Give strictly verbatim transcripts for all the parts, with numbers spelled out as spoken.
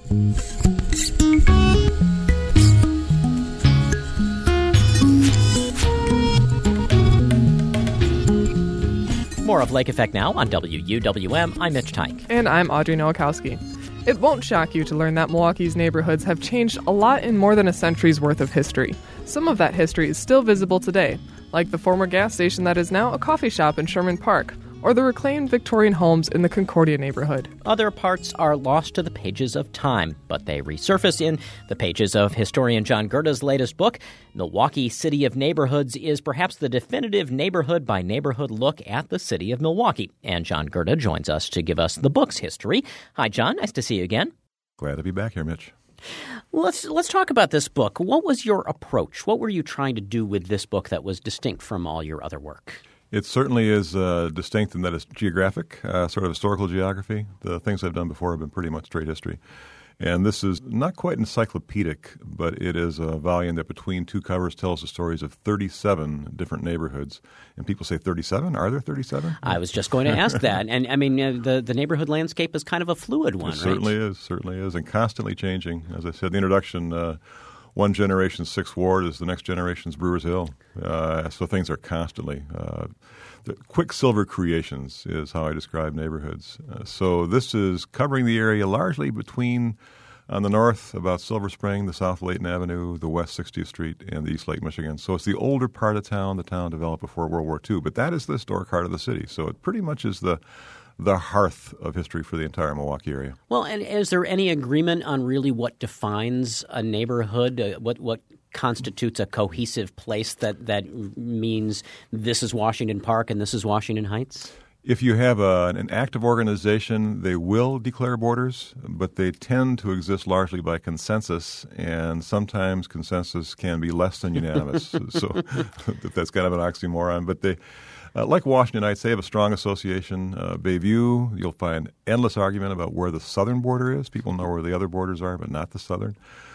More of Lake Effect now on W U W M. I'm Mitch Tyke. And I'm Audrey Nowakowski. It won't shock you to learn that Milwaukee's neighborhoods have changed a lot in more than a century's worth of history. Some of that history is still visible today, like the former gas station that is now a coffee shop in Sherman Park, or the reclaimed Victorian homes in the Concordia neighborhood. Other parts are lost to the pages of time, but they resurface in the pages of historian John Gerda's latest book. Milwaukee City of Neighborhoods is perhaps the definitive neighborhood-by-neighborhood look at the city of Milwaukee. And John Gerda joins us to give us the book's history. Hi, John. Nice to see you again. Glad to be back here, Mitch. Let's let's talk about this book. What was your approach? What were you trying to do with this book that was distinct from all your other work? It certainly is uh, distinct in that it's geographic, uh, sort of historical geography. The things I've done before have been pretty much straight history. And this is not quite encyclopedic, but it is a volume that between two covers tells the stories of thirty-seven different neighborhoods. And people say thirty-seven? Are there thirty-seven? I was just going to ask that. And, I mean, uh, the, the neighborhood landscape is kind of a fluid one, it right? Certainly is, certainly is, and constantly changing. As I said in the introduction, uh, one generation's Sixth Ward is the next generation's Brewers Hill. Uh, so things are constantly uh, the Quicksilver creations is how I describe neighborhoods. Uh, so this is covering the area largely between, on the north, about Silver Spring, the South Layton Avenue, the West sixtieth Street, and the East Lake, Michigan. So it's the older part of town, the town developed before World War Two. But that is the historic heart of the city. So it pretty much is the the hearth of history for the entire Milwaukee area. Well, and is there any agreement on really what defines a neighborhood, uh, what what constitutes a cohesive place that, that means this is Washington Park and this is Washington Heights? If you have a, an active organization, they will declare borders, but they tend to exist largely by consensus, and sometimes consensus can be less than unanimous. So that's kind of an oxymoron. But they, uh, like Washington Heights, they have a strong association. Uh, Bayview, you'll find endless argument about where the southern border is. People know where the other borders are, but not the southern.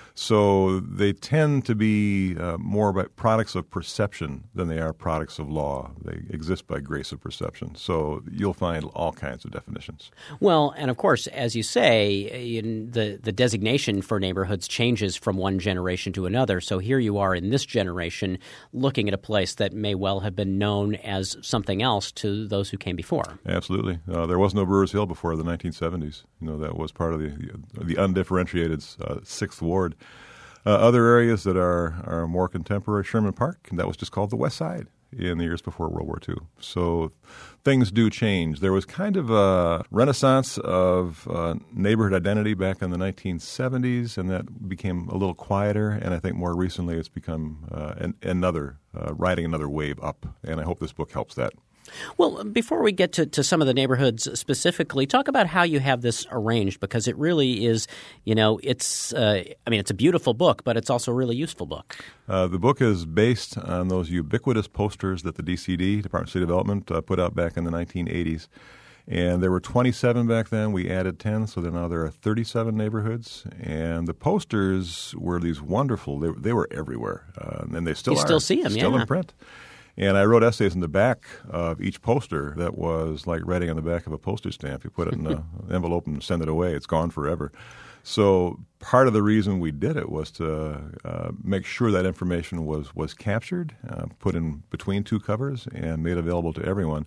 So they tend to be uh, more by products of perception than they are products of law. They exist by grace of perception. So you'll find all kinds of definitions. Well, and of course, as you say, in the, the designation for neighborhoods changes from one generation to another. So here you are in this generation looking at a place that may well have been known as something else to those who came before. Absolutely. Uh, there was no Brewers Hill before the nineteen seventies. You know, that was part of the, the undifferentiated uh, Sixth Ward. Uh, other areas that are, are more contemporary, Sherman Park, and that was just called the West Side in the years before World War Two. So things do change. There was kind of a renaissance of uh, neighborhood identity back in the nineteen seventies, and that became a little quieter, and I think more recently it's become uh, an, another, uh, riding another wave up, and I hope this book helps that. Well, before we get to, to some of the neighborhoods specifically, talk about how you have this arranged, because it really is, you know, it's, uh, I mean, it's a beautiful book, but it's also a really useful book. Uh, the book is based on those ubiquitous posters that the D C D, Department of City Development, uh, put out back in the nineteen eighties. And there were twenty-seven back then. We added ten, so then now there are thirty-seven neighborhoods. And the posters were these wonderful. They, they were everywhere, uh, and they still you are. still see them, still yeah. in print. And I wrote essays in the back of each poster that was like writing on the back of a postage stamp. You put it in an envelope and send it away. It's gone forever. So part of the reason we did it was to uh, make sure that information was, was captured, uh, put in between two covers, and made available to everyone.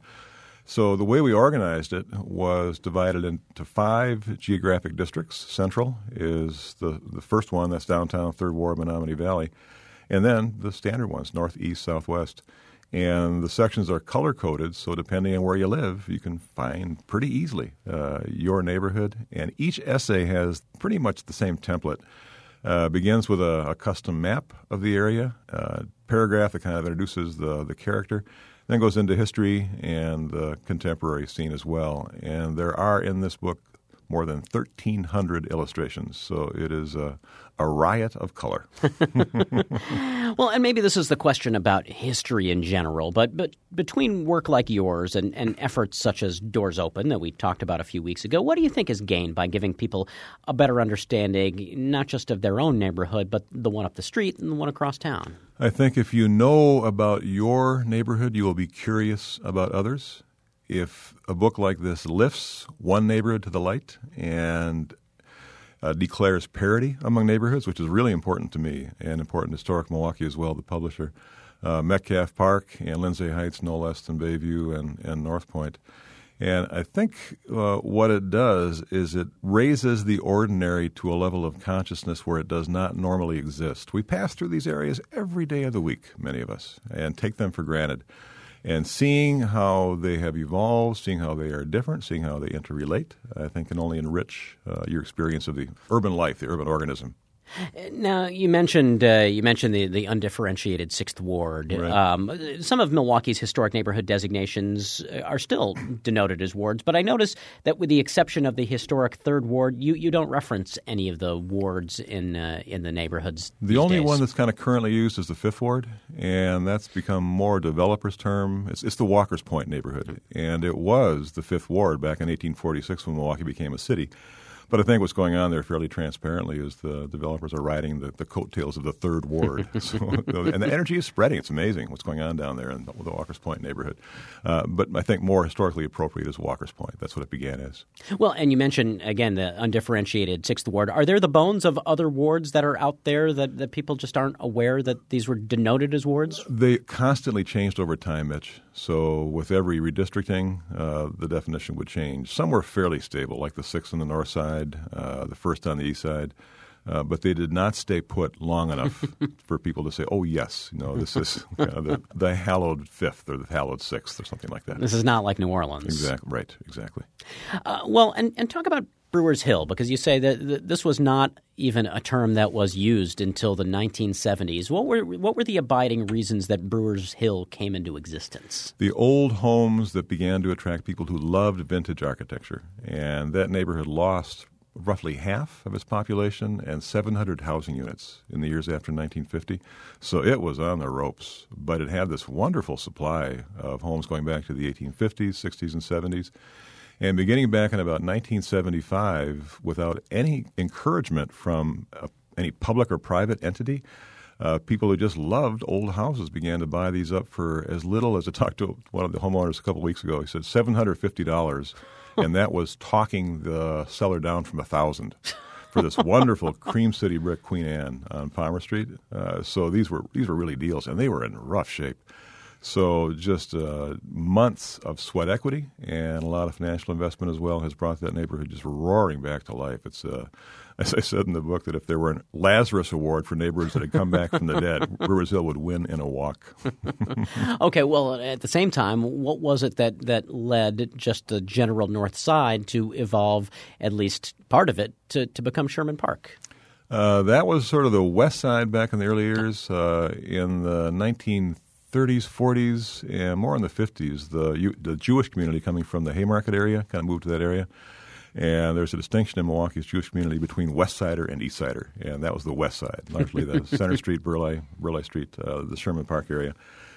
So the way we organized it was divided into five geographic districts. Central is the, the first one. That's downtown, Third Ward, Menominee Valley. And then the standard ones, north, east, southwest. And the sections are color-coded, so depending on where you live, you can find pretty easily uh, your neighborhood. And each essay has pretty much the same template. Uh, begins with a, a custom map of the area, uh, paragraph that kind of introduces the, the character, then goes into history and the contemporary scene as well. And there are in this book more than thirteen hundred illustrations, so it is a, a riot of color. Well, and maybe this is the question about history in general, but but between work like yours and, and efforts such as Doors Open that we talked about a few weeks ago, what do you think is gained by giving people a better understanding, not just of their own neighborhood, but the one up the street and the one across town? I think if you know about your neighborhood, you will be curious about others. If a book like this lifts one neighborhood to the light and uh, declares parity among neighborhoods, which is really important to me and important to Historic Milwaukee as well, the publisher. Uh, Metcalf Park and Lindsay Heights, no less than Bayview and, and North Point. And I think uh, what it does is it raises the ordinary to a level of consciousness where it does not normally exist. We pass through these areas every day of the week, many of us, and take them for granted. And seeing how they have evolved, seeing how they are different, seeing how they interrelate, I think can only enrich uh, your experience of the urban life, the urban organism. Now, you mentioned uh, you mentioned the, the undifferentiated Sixth Ward. Right. Um, some of Milwaukee's historic neighborhood designations are still denoted as wards, but I notice that with the exception of the historic Third Ward, you, you don't reference any of the wards in uh, in the neighborhoods. The only days. one that's kind of currently used is the Fifth Ward, and that's become more developer's term. It's, it's the Walker's Point neighborhood, and it was the Fifth Ward back in eighteen forty-six when Milwaukee became a city. But I think what's going on there fairly transparently is the developers are riding the, the coattails of the Third Ward. So, and the energy is spreading. It's amazing what's going on down there in the, the Walker's Point neighborhood. Uh, but I think more historically appropriate is Walker's Point. That's what it began as. Well, and you mentioned, again, the undifferentiated Sixth Ward. Are there the bones of other wards that are out there that, that people just aren't aware that these were denoted as wards? They constantly changed over time, Mitch. So with every redistricting, uh, the definition would change. Some were fairly stable, like the sixth on the north side, uh, the first on the east side. Uh, but they did not stay put long enough for people to say, oh, yes, you know, this is you know, the, the hallowed fifth or the hallowed sixth or something like that. This is not like New Orleans. Exactly. Right. Exactly. Uh, well, and, and talk about Brewers Hill, because you say that th- this was not even a term that was used until the nineteen seventies. What were what were the abiding reasons that Brewers Hill came into existence? The old homes that began to attract people who loved vintage architecture, and that neighborhood lost roughly half of its population and seven hundred housing units in the years after nineteen fifty. So it was on the ropes, but it had this wonderful supply of homes going back to the eighteen fifties, sixties, and seventies. And beginning back in about nineteen seventy-five, without any encouragement from uh, any public or private entity, uh, people who just loved old houses began to buy these up for as little as I talked to one of the homeowners a couple of weeks ago. He said seven hundred fifty dollars, and that was talking the seller down from one thousand dollars for this wonderful Cream City brick Queen Anne on Palmer Street. Uh, so these were these were really deals, and they were in rough shape. So just uh, months of sweat equity and a lot of financial investment as well has brought that neighborhood just roaring back to life. It's, uh, as I said in the book, that if there were a Lazarus Award for neighborhoods that had come back from the dead, Brewers Hill would win in a walk. Okay, well, at the same time, what was it that, that led just the general north side to evolve, at least part of it, to, to become Sherman Park? Uh, that was sort of the west side back in the early years. Uh, in the nineteen thirties, forties, and more in the fifties, the the Jewish community coming from the Haymarket area kind of moved to that area. And there's a distinction in Milwaukee's Jewish community between West Sider and East Sider, and that was the west side, largely the Center Street, Burleigh, Burleigh Street, uh, the Sherman Park area.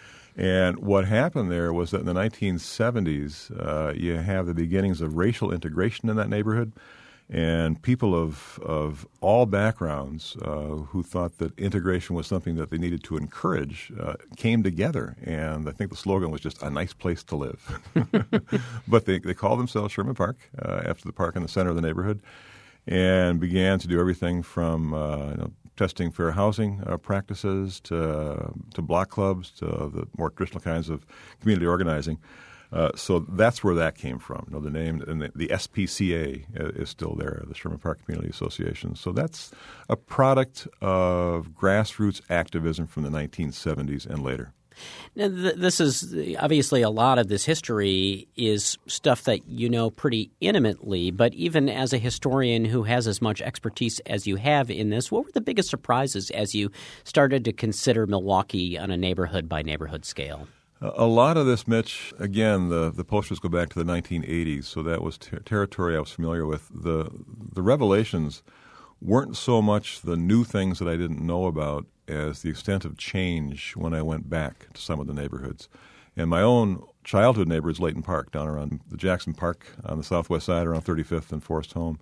And what happened there was that in the nineteen seventies, uh, you have the beginnings of racial integration in that neighborhood. And people of of all backgrounds uh, who thought that integration was something that they needed to encourage uh, came together. And I think the slogan was just a nice place to live. But they, they called themselves Sherman Park uh, after the park in the center of the neighborhood and began to do everything from uh, you know, testing fair housing uh, practices to, to block clubs to the more traditional kinds of community organizing. Uh, so that's where that came from. You know, the name and the, the S P C A is still there, the Sherman Park Community Association. So that's a product of grassroots activism from the nineteen seventies and later. Now, th- this is obviously a lot of this history is stuff that you know pretty intimately. But even as a historian who has as much expertise as you have in this, what were the biggest surprises as you started to consider Milwaukee on a neighborhood by neighborhood scale? A lot of this, Mitch, again, the, the posters go back to the nineteen eighties, so that was ter- territory I was familiar with. The the revelations weren't so much the new things that I didn't know about as the extent of change when I went back to some of the neighborhoods. And my own childhood neighbor is Layton Park, down around the Jackson Park on the southwest side, around thirty-fifth and Forest Home.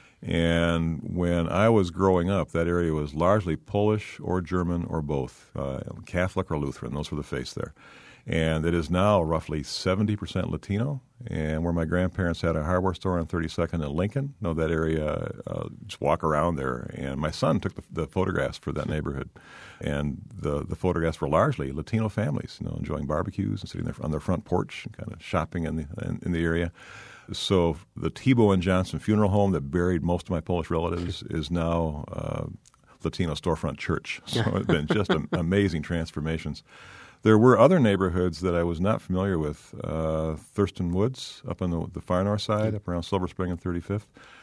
And when I was growing up, that area was largely Polish or German or both, uh, Catholic or Lutheran. Those were the faiths there. And it is now roughly seventy percent Latino. And where my grandparents had a hardware store on thirty-second and Lincoln, you know, that area, uh, just walk around there. And my son took the, the photographs for that neighborhood. And the, the photographs were largely Latino families, you know, enjoying barbecues and sitting there on their front porch and kind of shopping in the, in, in the area. So the Tebow and Johnson Funeral Home that buried most of my Polish relatives is now uh, Latino storefront church. So it's been just a, amazing transformations. There were other neighborhoods that I was not familiar with. Uh, Thurston Woods up on the, the far north side, up around Silver Spring and thirty-fifth.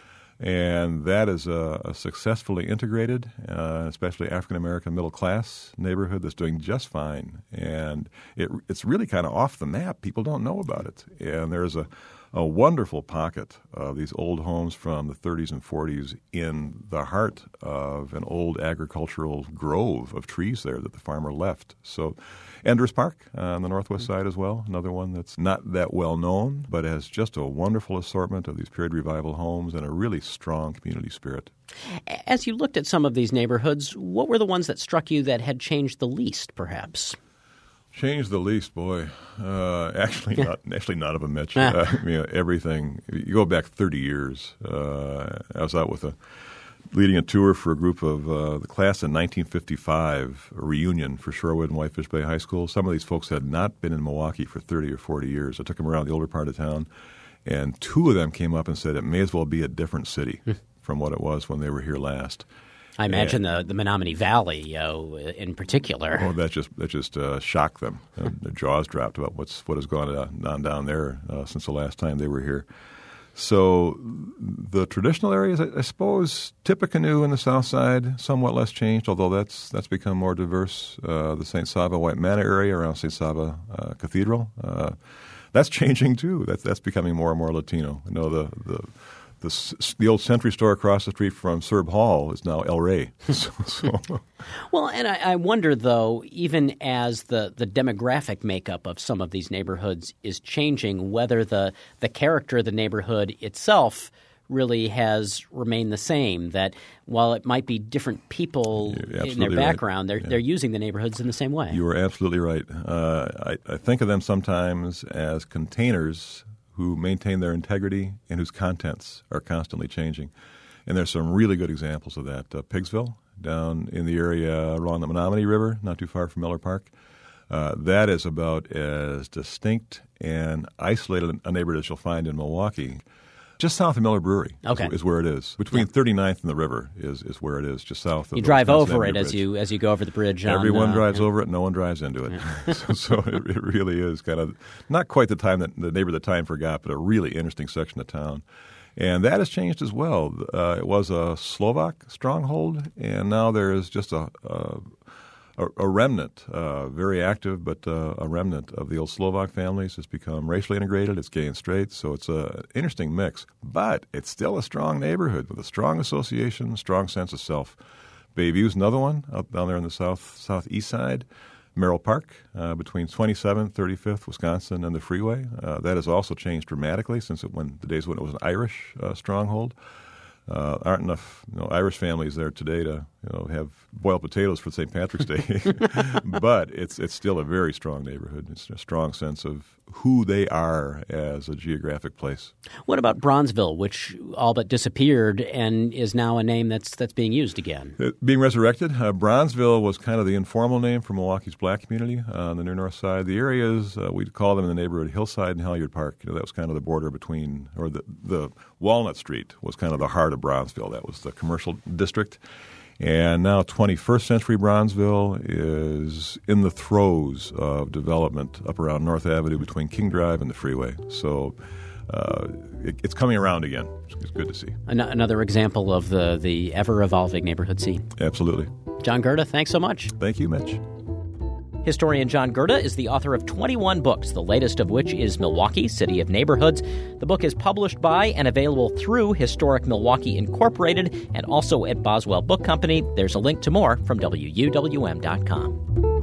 And that is a, a successfully integrated, uh, especially African-American middle-class neighborhood that's doing just fine. And it, it's really kind of off the map. People don't know about it. And there's a, a wonderful pocket of these old homes from the thirties and forties in the heart of an old agricultural grove of trees there that the farmer left. So Enders Park uh, on the northwest side as well, another one that's not that well known, but has just a wonderful assortment of these period revival homes and a really strong community spirit. As you looked at some of these neighborhoods, what were the ones that struck you that had changed the least, perhaps? Changed the least, boy. Uh, actually, not actually none of them, Mitch. Uh, I mean, everything. You go back thirty years. Uh, I was out with a leading a tour for a group of uh, the class in nineteen fifty-five, a reunion for Shorewood and Whitefish Bay High School. Some of these folks had not been in Milwaukee for thirty or forty years. I took them around the older part of town, and two of them came up and said it may as well be a different city from what it was when they were here last. I imagine and, the, the Menominee Valley uh, in particular. Oh, that just that just uh, shocked them. Uh, their jaws dropped about what's what has gone on down there uh, since the last time they were here. So the traditional areas, I, I suppose, Tippecanoe in the south side, somewhat less changed, although that's that's become more diverse. Uh, the Saint Sava White Manor area around Saint Sava uh, Cathedral, uh, that's changing too. That's that's becoming more and more Latino. I know the the the, the old Century store across the street from Serb Hall is now El Rey. so, so. Well, and I, I wonder, though, even as the, the demographic makeup of some of these neighborhoods is changing, whether the, the character of the neighborhood itself really has remained the same, that while it might be different people in their background, right. they're, yeah. they're using the neighborhoods in the same way. You are absolutely right. Uh, I, I think of them sometimes as containers who maintain their integrity and whose contents are constantly changing. And there's some really good examples of that. Uh, Pigsville, down in the area along the Menominee River, not too far from Miller Park. Uh, that is about as distinct and isolated a neighborhood as you'll find in Milwaukee. Just south of Miller Brewery okay. is, is where it is. Between yeah. thirty-ninth and the river is, is where it is, just south of You the drive Wisconsin over Avenue it Bridge. as you as you go over the bridge. Everyone on, uh, drives yeah. over it. No one drives into it. Yeah. so so it, it really is kind of not quite the time that the neighbor the time forgot, but a really interesting section of town. And that has changed as well. Uh, it was a Slovak stronghold, and now there is just a a, a remnant, uh, very active, but uh, a remnant of the old Slovak families has become racially integrated. It's gay and straight, so it's an interesting mix. But it's still a strong neighborhood with a strong association, strong sense of self. Bayview's another one out down there on the south southeast side. Merrill Park, uh, between twenty-seventh, thirty-fifth, Wisconsin, and the freeway. Uh, that has also changed dramatically since it, when the days when it was an Irish uh, stronghold. Uh, aren't enough you know, Irish families there today to you know have boiled potatoes for Saint Patrick's Day, but it's it's still a very strong neighborhood. It's a strong sense of who they are as a geographic place. What about Bronzeville, which all but disappeared and is now a name that's that's being used again? It, being resurrected. Uh, Bronzeville was kind of the informal name for Milwaukee's black community uh, on the near north side. The areas, uh, we'd call them in the neighborhood Hillside and Halyard Park. You know, that was kind of the border between, or the, the Walnut Street was kind of the heart of Bronzeville. That was the commercial district. And now twenty-first century Bronzeville is in the throes of development up around North Avenue between King Drive and the freeway. So uh, it, it's coming around again. It's good to see. An- another example of the, the ever-evolving neighborhood scene. Absolutely. John Gerda, thanks so much. Thank you, Mitch. Historian John Gerda is the author of twenty-one books, the latest of which is Milwaukee, City of Neighborhoods. The book is published by and available through Historic Milwaukee Incorporated and also at Boswell Book Company. There's a link to more from W U W M dot com.